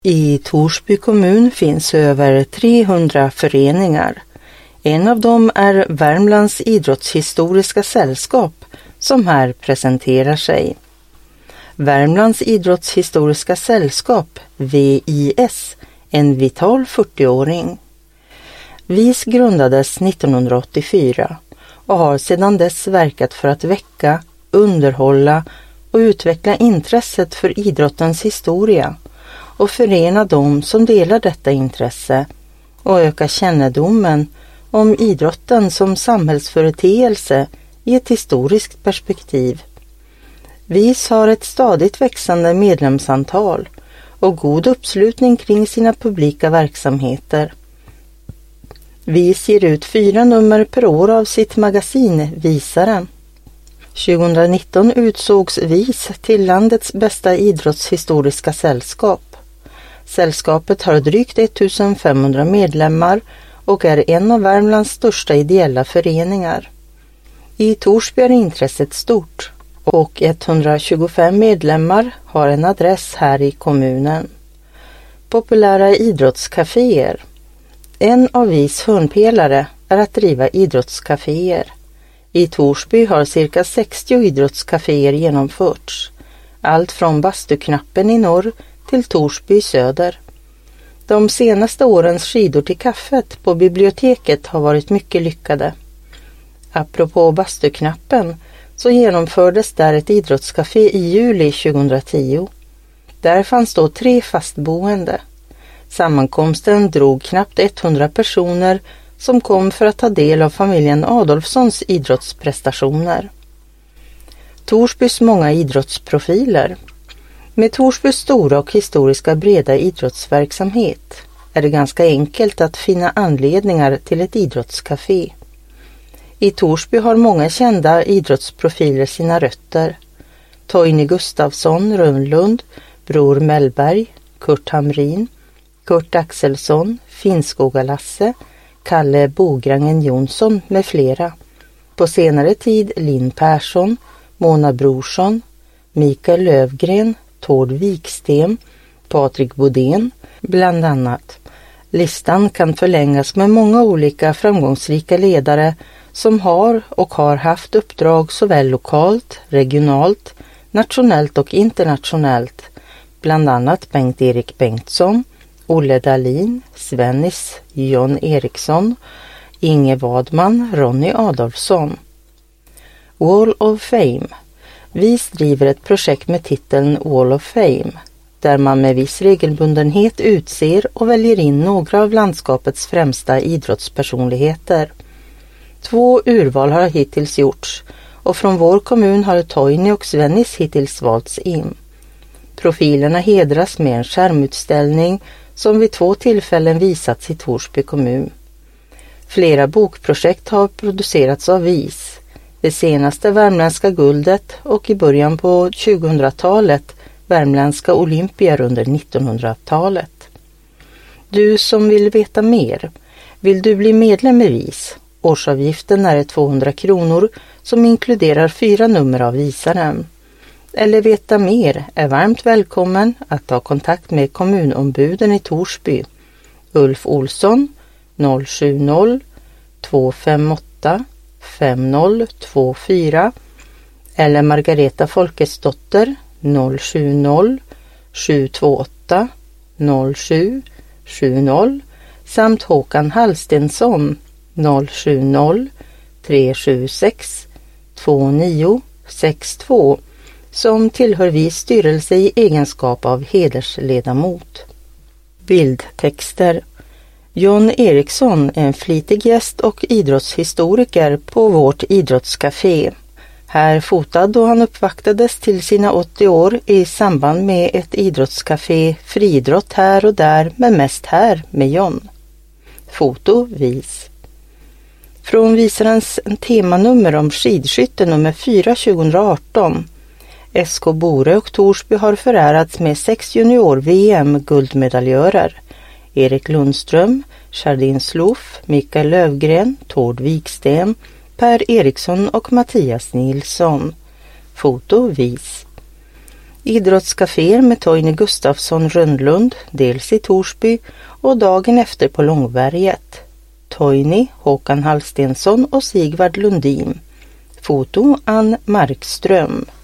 I Torsby kommun finns över 300 föreningar. En av dem är Värmlands idrottshistoriska sällskap som här presenterar sig. Värmlands idrottshistoriska sällskap, VIS, en vital 40-åring. VIS grundades 1984 och har sedan dess verkat för att väcka, underhålla och utveckla intresset för idrottens historia och förena dem som delar detta intresse och öka kännedomen om idrotten som samhällsföreteelse i ett historiskt perspektiv. VIS har ett stadigt växande medlemsantal och god uppslutning kring sina publika verksamheter. VIS ger ut 4 nummer per år av sitt magasin Visaren. 2019 utsågs VIS till landets bästa idrottshistoriska sällskap. Sällskapet har drygt 1500 medlemmar och är en av Värmlands största ideella föreningar. I Torsby är intresset stort och 125 medlemmar har en adress här i kommunen. Populära idrottscaféer. En av VIS hörnpelare är att driva idrottscaféer. I Torsby har cirka 60 idrottscaféer genomförts. Allt från Bastuknappen i norr till Torsby i söder. De senaste årens skidor till kaffet på biblioteket har varit mycket lyckade. Apropå Bastuknappen så genomfördes där ett idrottscafé i juli 2010. Där fanns då 3 fastboende. Sammankomsten drog knappt 100 personer som kom för att ta del av familjen Adolfssons idrottsprestationer. Torsbys många idrottsprofiler. Med Torsbys stora och historiska breda idrottsverksamhet är det ganska enkelt att finna anledningar till ett idrottscafé. I Torsby har många kända idrottsprofiler sina rötter. Torgny Gustafsson, Rönnlund, Bror Mellberg, Kurt Hamrin, Kurt Axelsson, Finnskoga-Lasse, Kalle Bograngen Jonsson med flera. På senare tid Linn Persson, Mona Brorsson, Mikael Lövgren, Tord Wiksten, Patrik Bodén, bland annat. Listan kan förlängas med många olika framgångsrika ledare som har och har haft uppdrag såväl lokalt, regionalt, nationellt och internationellt. Bland annat Bengt-Erik Bengtsson, Olle Dahlin, Svennis, John Eriksson, Inge Wadman, Ronny Adolfsson. Wall of Fame. VIS driver ett projekt med titeln Wall of Fame, där man med viss regelbundenhet utser och väljer in några av landskapets främsta idrottspersonligheter. 2 urval har hittills gjorts och från vår kommun har Torgny och Svennis hittills valts in. Profilerna hedras med en skärmutställning som vid 2 tillfällen visats i Torsby kommun. Flera bokprojekt har producerats av VIS. Det senaste Värmländska guldet och i början på 2000-talet Värmländska olympier under 1900-talet. Du som vill veta mer, vill du bli medlem i VIS? Årsavgiften är 200 kronor som inkluderar 4 nummer av Visaren. Eller veta mer är varmt välkommen att ta kontakt med kommunombuden i Torsby. Ulf Olsson 070 258 5024 eller Margareta Folkesdotter 070 728 0770 samt Håkan Hallstensson 070 376 2962 som tillhör VIS styrelse i egenskap av hedersledamot. Bildtexter. John Eriksson är en flitig gäst och idrottshistoriker på vårt idrottscafé. Här fotad då han uppvaktades till sina 80 år i samband med ett idrottscafé, friidrott här och där men mest här med John. Foto VIS. Från Visarens temanummer om skidskytte nummer 4 2018. SK Bore och Torsby har förärats med 6 junior-VM-guldmedaljörer. Erik Lundström, Chardin Slof, Mikael Lövgren, Tord Wiksten, Per Eriksson och Mattias Nilsson. Foto VIS. Idrottscafé med Toine Gustafsson Rönnlund, dels i Torsby och dagen efter på Långberget. Toine, Håkan Hallstensson och Sigvard Lundin. Foto Ann Markström.